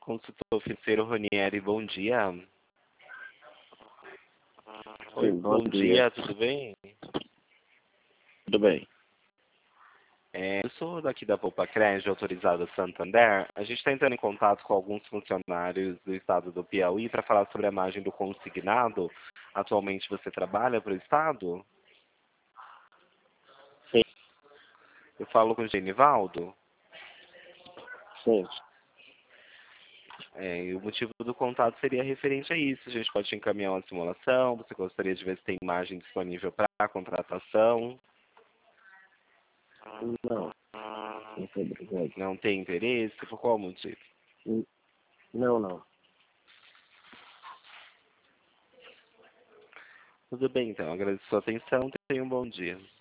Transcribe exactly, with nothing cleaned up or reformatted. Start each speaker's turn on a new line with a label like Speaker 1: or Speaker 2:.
Speaker 1: Consultor financeiro Ronieri, bom dia. Oi,
Speaker 2: Sim, bom
Speaker 1: bom
Speaker 2: dia.
Speaker 1: dia, tudo bem?
Speaker 2: Tudo bem.
Speaker 1: É, eu sou daqui da Poupa Crédito, autorizada Santander. A gente está entrando em contato com alguns funcionários do estado do Piauí para falar sobre a margem do consignado. Atualmente você trabalha para o estado?
Speaker 2: Sim,
Speaker 1: Eu falo com o Genivaldo.
Speaker 2: sim.
Speaker 1: É, e o motivo do contato seria referente a isso. A gente pode te encaminhar uma simulação. Você gostaria de ver se tem imagem disponível para a contratação?
Speaker 2: Não, não foi obrigado.
Speaker 1: Não tem interesse? Por qual motivo?
Speaker 2: Não, não.
Speaker 1: Tudo bem, então. Agradeço a sua atenção. Tenha um bom dia.